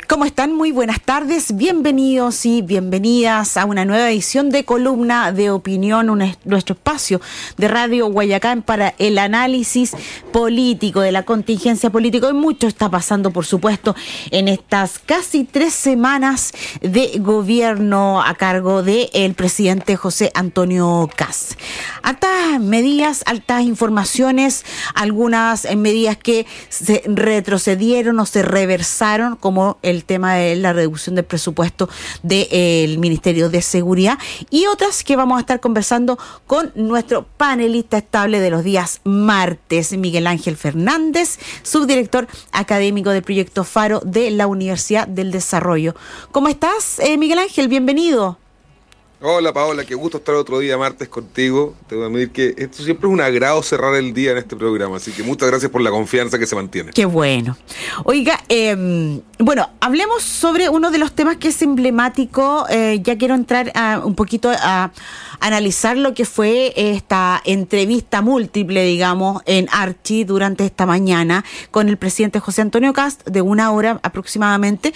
¿Cómo están? Muy buenas tardes, bienvenidos y bienvenidas a una nueva edición de Columna de Opinión, nuestro espacio de Radio Guayacán para el análisis político, de la contingencia política. Y mucho está pasando, por supuesto, en estas casi 3 semanas de gobierno a cargo del presidente José Antonio Kast. Altas medidas, altas informaciones, algunas medidas que se retrocedieron o se reversaron, como el tema de la reducción del presupuesto del Ministerio de Seguridad, y otras que vamos a estar conversando con nuestro panelista estable de los días martes, Miguel Ángel Fernández, subdirector académico del proyecto Faro de la Universidad del Desarrollo. ¿Cómo estás, Miguel Ángel? Bienvenido. Hola Paola, qué gusto estar otro día martes contigo. Te voy a admitir que esto siempre es un agrado cerrar el día en este programa, así que muchas gracias por la confianza que se mantiene. Qué bueno. Oiga, bueno, hablemos sobre uno de los temas que es emblemático. Ya quiero entrar un poquito a analizar lo que fue esta entrevista múltiple, digamos, en Archie durante esta mañana con el presidente José Antonio Kast, de 1 hora aproximadamente.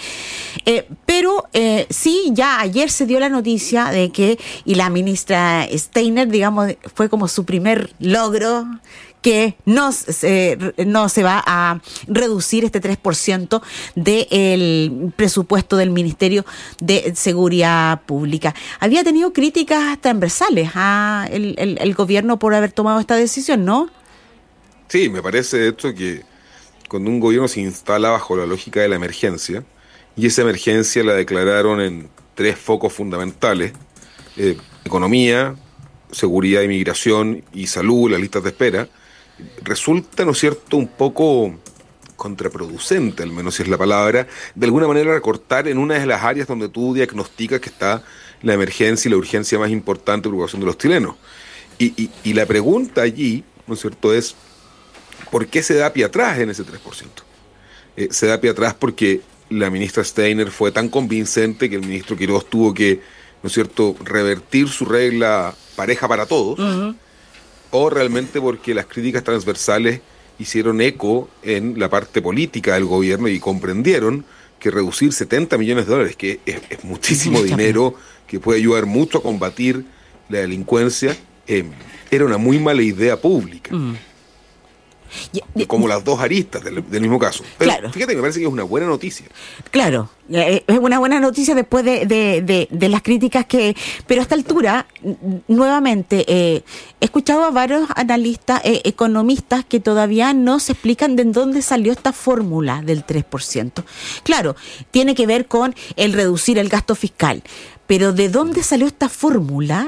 Pero sí, ya ayer se dio la noticia de que, y la ministra Steiner, digamos, fue como su primer logro, que no se va a reducir este 3% del presupuesto del Ministerio de Seguridad Pública. Había tenido críticas transversales a el gobierno por haber tomado esta decisión, ¿no? Sí, me parece de hecho que cuando un gobierno se instala bajo la lógica de la emergencia, y esa emergencia la declararon en 3 focos fundamentales: economía, seguridad y migración y salud, las listas de espera, resulta, ¿no es cierto?, un poco contraproducente, al menos si es la palabra, de alguna manera recortar en una de las áreas donde tú diagnosticas que está la emergencia y la urgencia más importante de preocupación de los chilenos. Y la pregunta allí, ¿no es cierto?, es ¿por qué se da pie atrás en ese 3%? Se da pie atrás porque la ministra Steiner fue tan convincente que el ministro Quirós tuvo que, ¿no es cierto?, revertir su regla pareja para todos, o realmente porque las críticas transversales hicieron eco en la parte política del gobierno y comprendieron que reducir 70 millones de dólares, que es muchísimo dinero, que puede ayudar mucho a combatir la delincuencia, era una muy mala idea pública. Como las dos aristas del mismo caso. Pero claro, fíjate, me parece que es una buena noticia. Claro, es una buena noticia después de las críticas que... Pero a esta altura, nuevamente, he escuchado a varios analistas, economistas, que todavía no se explican de dónde salió esta fórmula del 3%. Claro, tiene que ver con el reducir el gasto fiscal, pero ¿de dónde salió esta fórmula?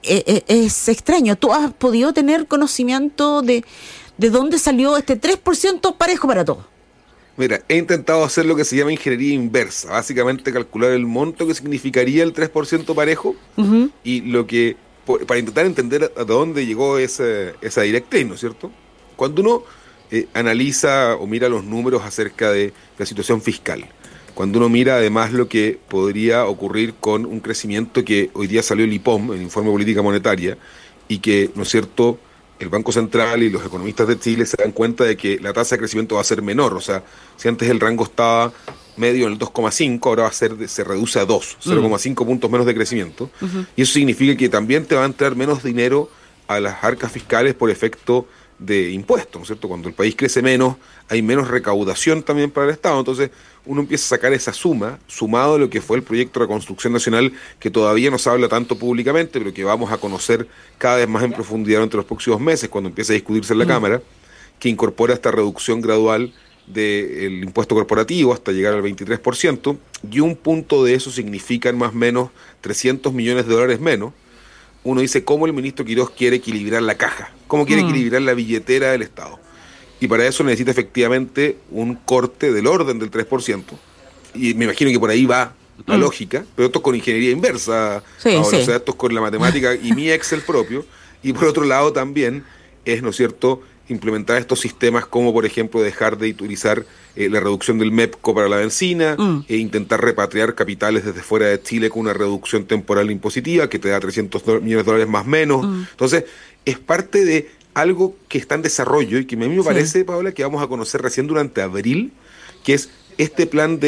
Es extraño. ¿Tú has podido tener conocimiento de dónde salió este 3% parejo para todos? Mira, he intentado hacer lo que se llama ingeniería inversa, básicamente calcular el monto que significaría el 3% parejo, y lo que, para intentar entender a dónde llegó esa directriz, ¿no es cierto? Cuando uno analiza o mira los números acerca de la situación fiscal, cuando uno mira además lo que podría ocurrir con un crecimiento que hoy día salió el IPOM, el Informe de Política Monetaria, y que, ¿no es cierto?, el Banco Central y los economistas de Chile se dan cuenta de que la tasa de crecimiento va a ser menor. O sea, si antes el rango estaba medio en el 2,5, ahora se reduce a 2, 0,5 puntos menos de crecimiento. Y eso significa que también te va a entrar menos dinero a las arcas fiscales por efecto de impuestos, ¿no es cierto? Cuando el país crece menos, hay menos recaudación también para el Estado. Entonces uno empieza a sacar esa suma, sumado a lo que fue el proyecto de reconstrucción nacional, que todavía no se habla tanto públicamente, pero que vamos a conocer cada vez más en profundidad durante los próximos meses, cuando empiece a discutirse en la Cámara, que incorpora esta reducción gradual del impuesto corporativo hasta llegar al 23%, y un punto de eso significan más o menos 300 millones de dólares menos. Uno dice, ¿cómo el ministro Quirós quiere equilibrar la caja? ¿Cómo quiere equilibrar la billetera del Estado? Y para eso necesita efectivamente un corte del orden del 3%. Y me imagino que por ahí va la lógica, pero esto es con ingeniería inversa. Sí, ahora, sí. O sea, esto es con la matemática y mi Excel propio. Y por otro lado también es, ¿no es cierto?, implementar estos sistemas como, por ejemplo, dejar de utilizar la reducción del MEPCO para la benzina, e intentar repatriar capitales desde fuera de Chile con una reducción temporal impositiva que te da 300 millones de dólares más menos. Entonces, es parte de algo que está en desarrollo y que a mí me parece, Paola, que vamos a conocer recién durante abril, que es este plan de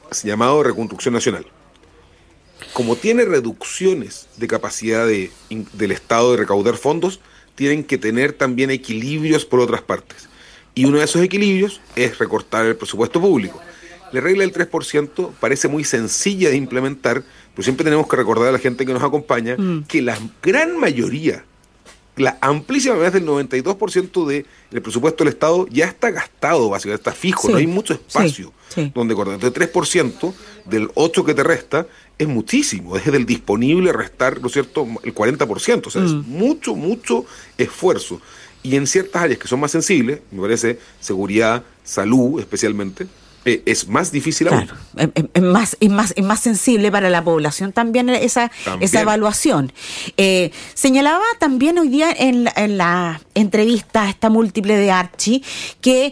llamado Reconstrucción Nacional. Como tiene reducciones de capacidad del Estado de recaudar fondos, tienen que tener también equilibrios por otras partes. Y uno de esos equilibrios es recortar el presupuesto público. La regla del 3% parece muy sencilla de implementar, pero siempre tenemos que recordar a la gente que nos acompaña que la gran mayoría, la amplísima mayoría del 92% del presupuesto del Estado ya está gastado, básicamente está fijo, no hay mucho espacio donde cortar. Entonces 3% del 8% que te resta es muchísimo, es del disponible restar, ¿no es cierto?, el 40%, o sea, es mucho esfuerzo. Y en ciertas áreas que son más sensibles, me parece, seguridad, salud especialmente, es más difícil aún. Claro, es más sensible para la población también esa evaluación. Señalaba también hoy día en la entrevista esta múltiple de Archie que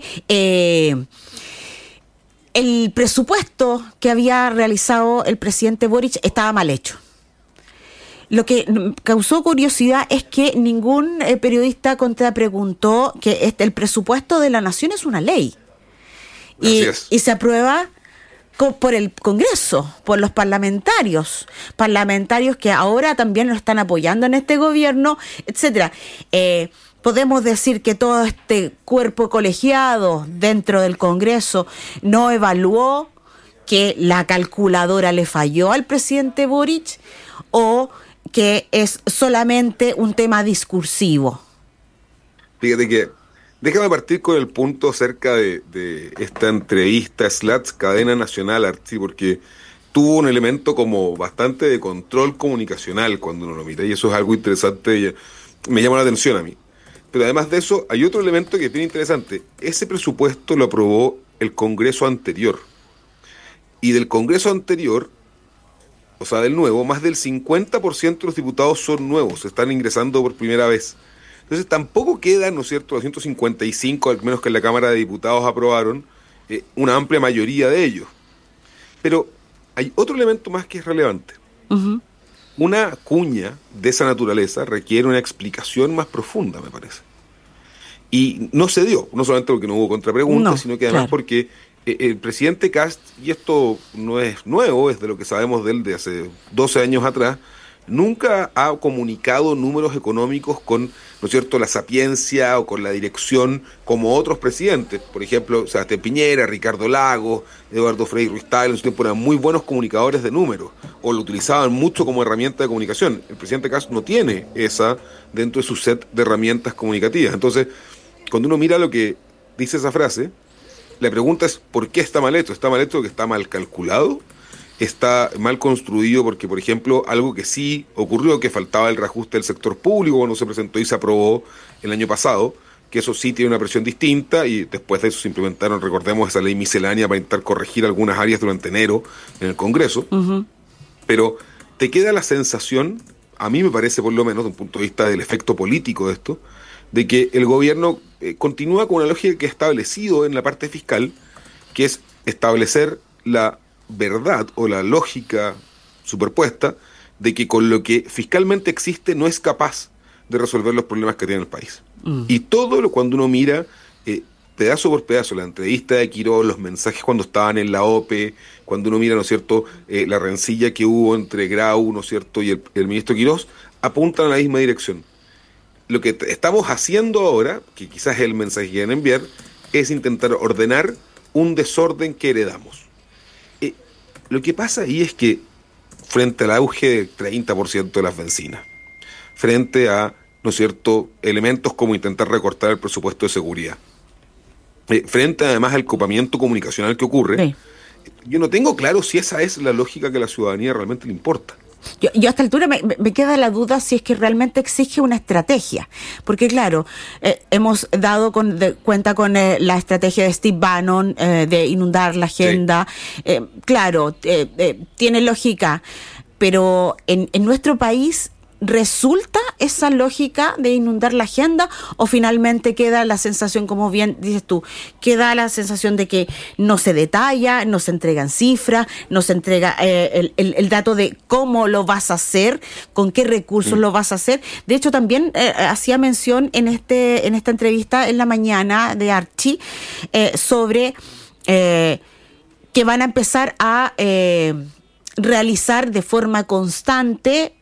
el presupuesto que había realizado el presidente Boric estaba mal hecho. Lo que causó curiosidad es que ningún periodista contrapreguntó que el presupuesto de la nación es una ley. Y se aprueba por el Congreso, por los parlamentarios que ahora también lo están apoyando en este gobierno, etcétera. Podemos decir que todo este cuerpo colegiado dentro del Congreso no evaluó, que la calculadora le falló al presidente Boric, o que es solamente un tema discursivo. Fíjate que déjame partir con el punto acerca de esta entrevista / cadena nacional, Archie, porque tuvo un elemento como bastante de control comunicacional cuando uno lo mira, y eso es algo interesante y me llama la atención a mí. Pero además de eso, hay otro elemento que es bien interesante. Ese presupuesto lo aprobó el Congreso anterior. Y del Congreso anterior, o sea, del nuevo, más del 50% de los diputados son nuevos, están ingresando por primera vez. Entonces tampoco quedan, ¿no es cierto?, 255, al menos que en la Cámara de Diputados aprobaron, una amplia mayoría de ellos. Pero hay otro elemento más que es relevante. Uh-huh. Una cuña de esa naturaleza requiere una explicación más profunda, me parece. Y no se dio, no solamente porque no hubo contrapreguntas, sino que además porque el presidente Kast, y esto no es nuevo, es de lo que sabemos de él de hace 12 años atrás, nunca ha comunicado números económicos con, ¿no es cierto?, la sapiencia o con la dirección como otros presidentes. Por ejemplo, Sebastián Piñera, Ricardo Lagos, Eduardo Frei Ruiz-Tagle, en su tiempo eran muy buenos comunicadores de números, o lo utilizaban mucho como herramienta de comunicación. El presidente Kast no tiene esa dentro de su set de herramientas comunicativas. Entonces, cuando uno mira lo que dice esa frase, la pregunta es, ¿por qué está mal hecho? ¿Está mal hecho porque está mal calculado? ¿Está mal construido porque, por ejemplo, algo que sí ocurrió, que faltaba el reajuste del sector público cuando se presentó y se aprobó el año pasado, que eso sí tiene una presión distinta, y después de eso se implementaron, recordemos, esa ley miscelánea para intentar corregir algunas áreas durante enero en el Congreso? Uh-huh. Pero te queda la sensación, a mí me parece por lo menos, desde un punto de vista del efecto político de esto, de que el gobierno continúa con una lógica que ha establecido en la parte fiscal, que es establecer la verdad o la lógica superpuesta de que con lo que fiscalmente existe no es capaz de resolver los problemas que tiene el país. Y todo cuando uno mira pedazo por pedazo, la entrevista de Quirós, los mensajes cuando estaban en la OPE, cuando uno mira, ¿no es cierto?, la rencilla que hubo entre Grau, ¿no es cierto?, y el ministro Quirós, apuntan a la misma dirección. Lo que estamos haciendo ahora, que quizás es el mensaje que quieren enviar, es intentar ordenar un desorden que heredamos. Lo que pasa ahí es que frente al auge del 30% de las bencinas, frente a, ¿no es cierto?, elementos como intentar recortar el presupuesto de seguridad, frente además al copamiento comunicacional que ocurre, yo no tengo claro si esa es la lógica que a la ciudadanía realmente le importa. Yo a esta altura me queda la duda si es que realmente exige una estrategia, porque claro, hemos dado cuenta con la estrategia de Steve Bannon de inundar la agenda, claro, tiene lógica, pero en nuestro país ¿resulta esa lógica de inundar la agenda o finalmente queda la sensación, como bien dices tú, queda la sensación de que no se detalla, no se entregan cifras, no se entrega el dato de cómo lo vas a hacer, con qué recursos lo vas a hacer? De hecho, también hacía mención en esta entrevista en la mañana de Archie sobre que van a empezar a realizar de forma constante,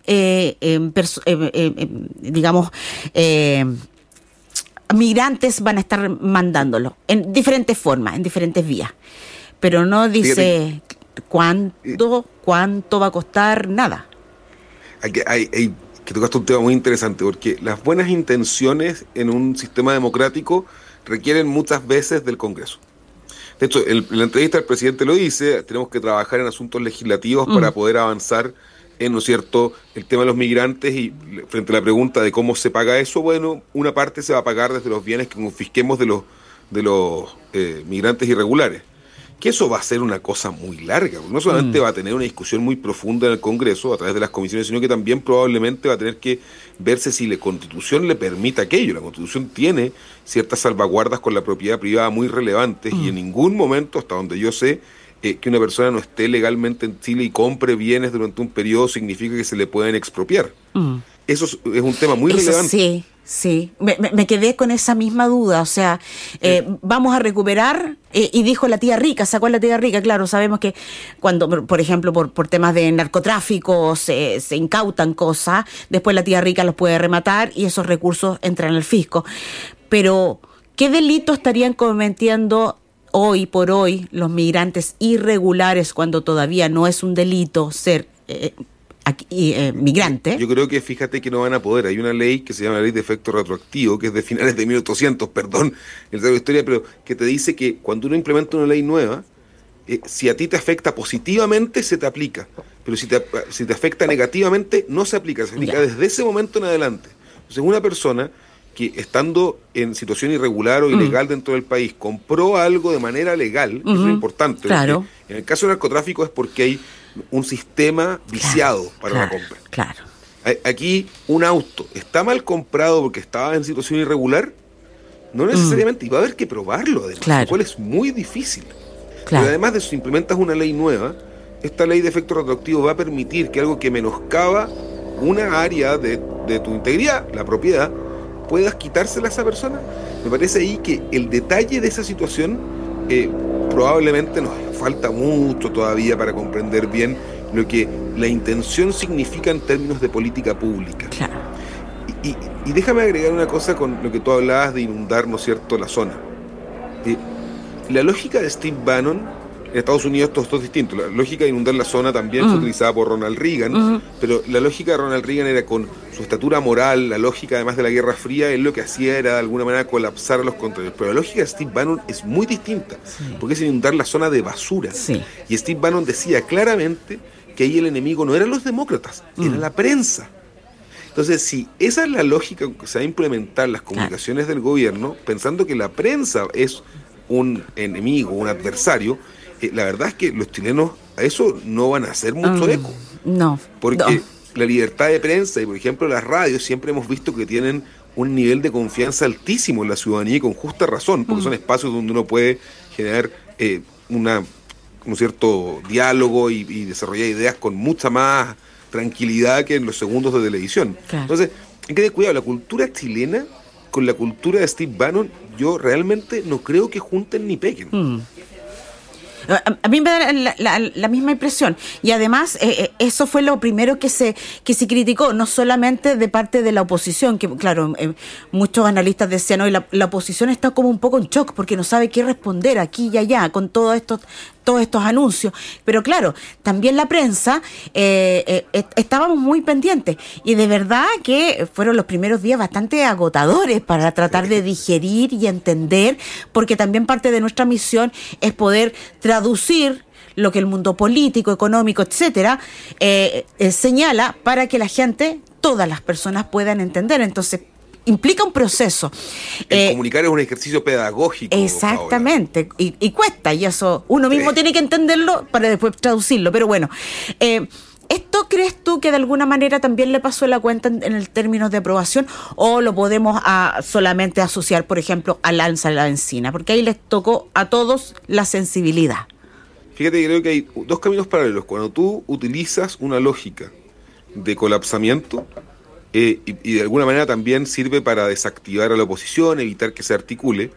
migrantes van a estar mandándolo en diferentes formas, en diferentes vías. Pero no dice cuánto va a costar, nada. Hay que tocaste un tema muy interesante, porque las buenas intenciones en un sistema democrático requieren muchas veces del Congreso. De hecho, en la entrevista el presidente lo dice, tenemos que trabajar en asuntos legislativos para poder avanzar en, ¿no es cierto?, el tema de los migrantes, y frente a la pregunta de cómo se paga eso, bueno, una parte se va a pagar desde los bienes que confisquemos de los migrantes irregulares. Que eso va a ser una cosa muy larga, no solamente va a tener una discusión muy profunda en el Congreso a través de las comisiones, sino que también probablemente va a tener que verse si la Constitución le permite aquello. La Constitución tiene ciertas salvaguardas con la propiedad privada muy relevantes y en ningún momento, hasta donde yo sé, que una persona no esté legalmente en Chile y compre bienes durante un periodo significa que se le pueden expropiar. Eso es un tema muy relevante. Sí, me quedé con esa misma duda, o sea, vamos a recuperar, y dijo la tía rica, sacó a la tía rica, claro, sabemos que cuando, por ejemplo, por temas de narcotráfico se incautan cosas, después la tía rica los puede rematar y esos recursos entran al fisco, pero ¿qué delito estarían cometiendo hoy por hoy los migrantes irregulares cuando todavía no es un delito ser migrante? Yo creo que fíjate que no van a poder. Hay una ley que se llama la ley de efecto retroactivo, que es de finales de 1800, perdón, el de la historia, pero que te dice que cuando uno implementa una ley nueva, si a ti te afecta positivamente, se te aplica. Pero si te afecta negativamente, no se aplica. Se aplica desde ese momento en adelante. Entonces, una persona que estando en situación irregular o ilegal dentro del país, compró algo de manera legal, que es lo importante. Claro. En el caso del narcotráfico es porque hay un sistema viciado para la compra. Claro. Aquí, un auto está mal comprado porque estaba en situación irregular, no necesariamente, y va a haber que probarlo, además, lo cual es muy difícil. Pero además de eso, si implementas una ley nueva, esta ley de efecto retroactivo va a permitir que algo que menoscaba una área de tu integridad, la propiedad, puedas quitársela a esa persona. Me parece ahí que el detalle de esa situación probablemente nos falta mucho todavía para comprender bien lo que la intención significa en términos de política pública. Claro. Y déjame agregar una cosa con lo que tú hablabas de inundar, ¿no es cierto?, la zona. La lógica de Steve Bannon en Estados Unidos todo es distinto. La lógica de inundar la zona también fue utilizada por Ronald Reagan, pero la lógica de Ronald Reagan era con su estatura moral, la lógica además de la Guerra Fría, él lo que hacía era de alguna manera colapsar a los contrarios. Pero la lógica de Steve Bannon es muy distinta, porque es inundar la zona de basura. Y Steve Bannon decía claramente que ahí el enemigo no eran los demócratas, era la prensa. Entonces, si esa es la lógica que se va a implementar en las comunicaciones del gobierno, pensando que la prensa es un enemigo, un adversario, la verdad es que los chilenos a eso no van a hacer mucho eco. No. Porque la libertad de prensa y, por ejemplo, las radios siempre hemos visto que tienen un nivel de confianza altísimo en la ciudadanía y con justa razón, porque son espacios donde uno puede generar un cierto diálogo y desarrollar ideas con mucha más tranquilidad que en los segundos de televisión. Entonces, hay que tener cuidado. La cultura chilena con la cultura de Steve Bannon, yo realmente no creo que junten ni peguen. A mí me da la misma impresión, y además eso fue lo primero que se criticó, no solamente de parte de la oposición, que claro, muchos analistas decían, hoy la oposición está como un poco en shock porque no sabe qué responder aquí y allá con todos estos anuncios, pero claro, también la prensa estábamos muy pendientes, y de verdad que fueron los primeros días bastante agotadores para tratar de digerir y entender, porque también parte de nuestra misión es poder traducir lo que el mundo político, económico, etcétera, señala para que la gente, todas las personas puedan entender. Entonces, implica un proceso. Comunicar es un ejercicio pedagógico. Exactamente, y cuesta, y eso uno mismo tiene que entenderlo para después traducirlo, pero bueno, ¿esto crees tú que de alguna manera también le pasó la cuenta en el términos de aprobación, o lo podemos solamente asociar, por ejemplo, al alza de la bencina? Porque ahí les tocó a todos la sensibilidad. Fíjate que creo que hay dos caminos paralelos. Cuando tú utilizas una lógica de colapsamiento, y de alguna manera también sirve para desactivar a la oposición, evitar que se articule,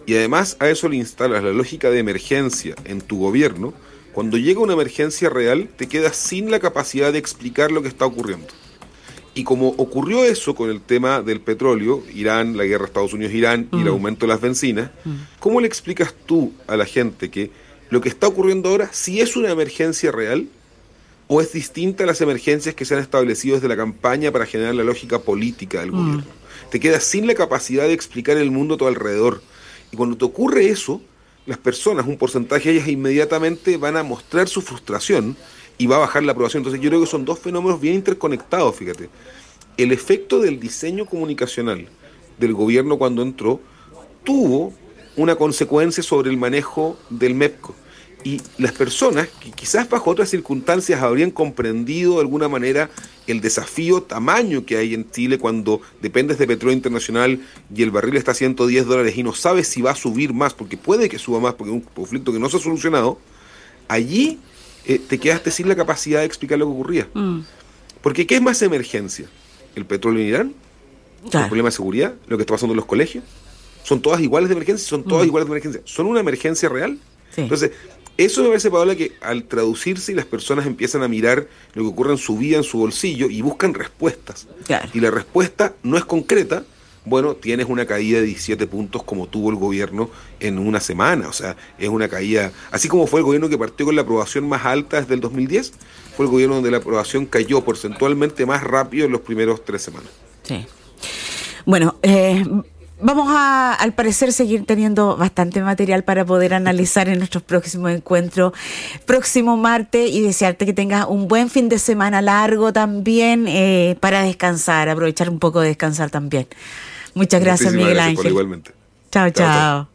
y además a eso le instalas la lógica de emergencia en tu gobierno, cuando llega una emergencia real te quedas sin la capacidad de explicar lo que está ocurriendo. Y como ocurrió eso con el tema del petróleo, Irán, la guerra Estados Unidos-Irán y el aumento de las bencinas, ¿cómo le explicas tú a la gente que lo que está ocurriendo ahora sí es una emergencia real o es distinta a las emergencias que se han establecido desde la campaña para generar la lógica política del gobierno? Te quedas sin la capacidad de explicar el mundo a tu alrededor. Y cuando te ocurre eso, las personas, un porcentaje de ellas inmediatamente van a mostrar su frustración y va a bajar la aprobación. Entonces yo creo que son dos fenómenos bien interconectados, fíjate. El efecto del diseño comunicacional del gobierno cuando entró tuvo una consecuencia sobre el manejo del MEPCO. Y las personas que quizás bajo otras circunstancias habrían comprendido de alguna manera el desafío tamaño que hay en Chile cuando dependes de petróleo internacional y el barril está a $110 y no sabes si va a subir más, porque puede que suba más porque es un conflicto que no se ha solucionado, allí te quedaste sin la capacidad de explicar lo que ocurría. Porque ¿qué es más emergencia? ¿El petróleo en Irán? ¿El problema de seguridad? ¿Lo que está pasando en los colegios? ¿Son todas iguales de emergencia? ¿Son todas iguales de emergencia? ¿Son una emergencia real? Sí. Entonces, eso me parece, Paola, que al traducirse y las personas empiezan a mirar lo que ocurre en su vida, en su bolsillo, y buscan respuestas. Claro. Y la respuesta no es concreta. Bueno, tienes una caída de 17 puntos como tuvo el gobierno en una semana. O sea, es una caída, así como fue el gobierno que partió con la aprobación más alta desde el 2010, fue el gobierno donde la aprobación cayó porcentualmente más rápido en los primeros 3 semanas. Sí. Bueno, vamos a, al parecer, seguir teniendo bastante material para poder analizar en nuestros próximos encuentros, próximo martes, y desearte que tengas un buen fin de semana largo también, para descansar, aprovechar un poco de descansar también. Muchas gracias, Miguel Ángel. Igualmente. Chao.